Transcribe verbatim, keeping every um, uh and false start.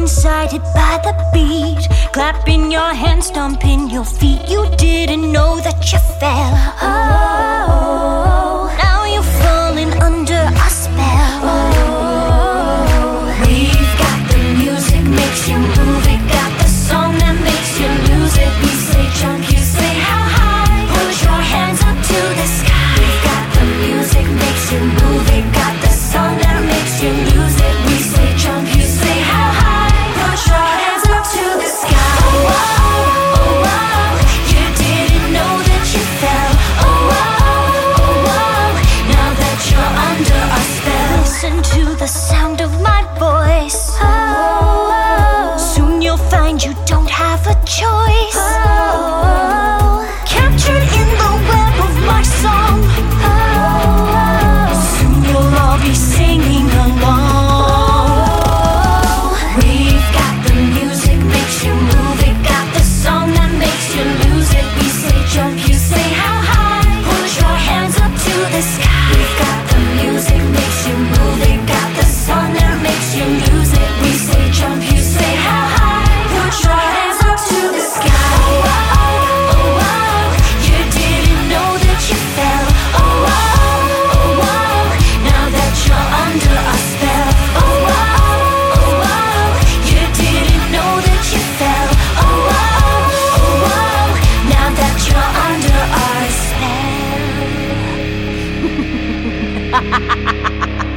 blindsided by the beat, clapping your hands, stomping your feet. You didn't know that you fell. Oh, now you're falling under a spell. Oh, we've got the music, makes you move it. Got the song that makes you lose it. We say jump, you say how high. Put your hands up to the sky. We've got the music, makes you move it. Got the song that makes you lose it. We say jump, you say how high. Put your hands up to the sky. Oh, oh, oh, oh, you didn't know that you fell. Oh, oh, oh, oh, now that you're under a spell. Listen to the sound of my voice. Oh, soon you'll find you don't have a choice. Oh, captured in the web of my song. Oh, soon you'll all be singing along. We've got the music, makes you move it. Got the song that makes you lose it. We say jump, you say how high. Put your hands up to the sky. We've got the music, makes you move it. Got the song that makes you lose it. We say jump, you say how high. Put your hands up to the sky. Oh, oh, oh, oh, you didn't know that you fell. Oh, oh, oh, oh, now that you're under a spell. Oh, oh, oh, oh, you didn't know that you fell. Oh, oh, oh, oh, now that you're under our spell.